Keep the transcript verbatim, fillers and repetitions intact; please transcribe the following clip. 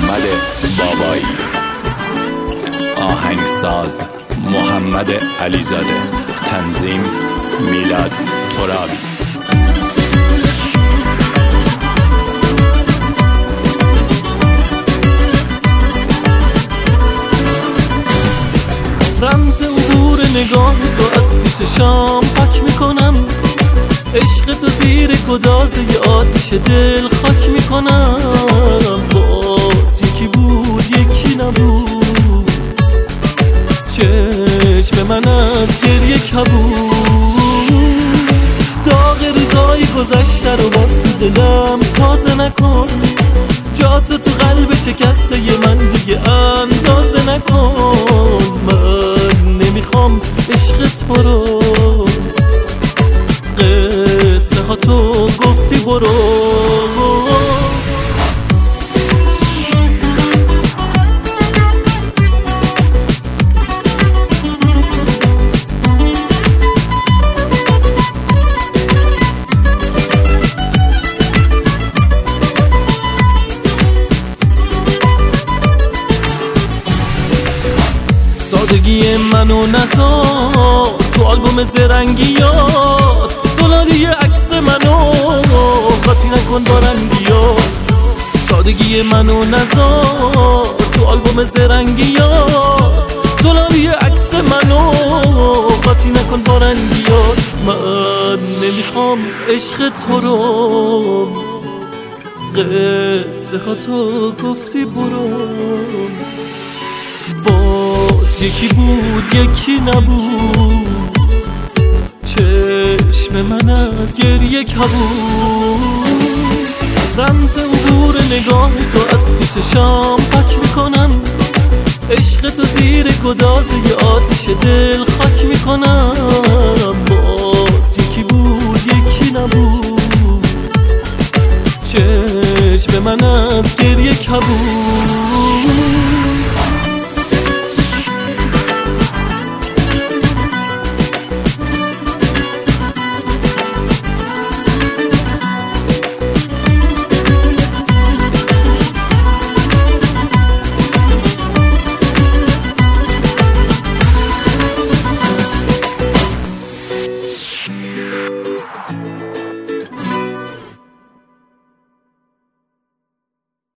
محمد بابایی، آهنگساز محمد علیزاده، تنظیم میلاد ترابی. رمز عبور نگاه تو از پیش شام پاک میکنم، عشق تو زیر گدازه آتش دل خاک میکنم. باز یکی بود یکی نبود، چشم من از گریه کبود. داغ روزای گذشته رو باز تو دلم تازه نکن، جاتو تو قلب شکسته ی من دیگه اندازه نکن. من نمیخوام عشق تو رو، قصه ها تو گفتی برو. سادگی منو نزار تو آلبوم زرنگیات، زلالی عکس منو قاطی نکن با رنگیات. سادگی منو نزار تو آلبوم زرنگیات، زلالی عکس منو قاطی نکن با رنگیات. من نمیخوام عشق تو رو، قصه ها تو گفتی برو. باز یکی بود یکی نبود، چشم من از گریه کبود. رمز عبور نگاه تو از پیش شام پاک میکنم، عشق تو زیر گدازه آتش دل خاک میکنم. باز یکی بود یکی نبود، چشم من از گریه کبود.